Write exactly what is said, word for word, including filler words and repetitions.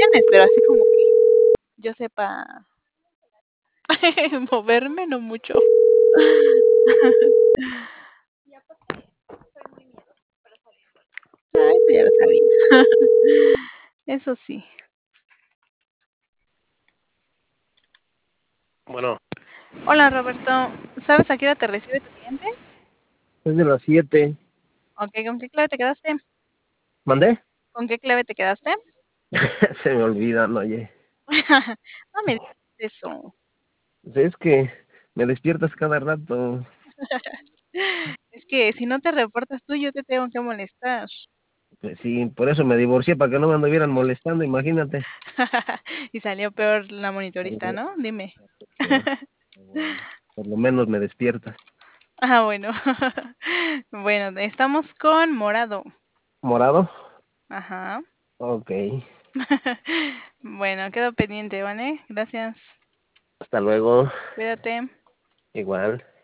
notificaciones, pero así como que yo sepa moverme, no mucho. Ah, eso ya lo sabía. Eso sí. Bueno, Hola, Roberto. ¿Sabes a qué hora te recibe tu cliente? es de las siete. Okey, ¿con qué clave te quedaste? ¿Mandé? ¿Con qué clave te quedaste? Se me olvidan, oye. No me digas eso. Pues es que me despiertas cada rato. Es que si no te reportas tú, yo te tengo que molestar. Pues sí, por eso me divorcié, para que no me anduvieran molestando, imagínate. Y salió peor la monitorista, Pero, ¿no? Dime. pero, bueno, por lo menos me despiertas. Ah, bueno. Bueno, estamos con morado. ¿Morado? Ajá. Ok. Bueno, quedo pendiente, ¿vale? Gracias. Hasta luego. Cuídate. Igual.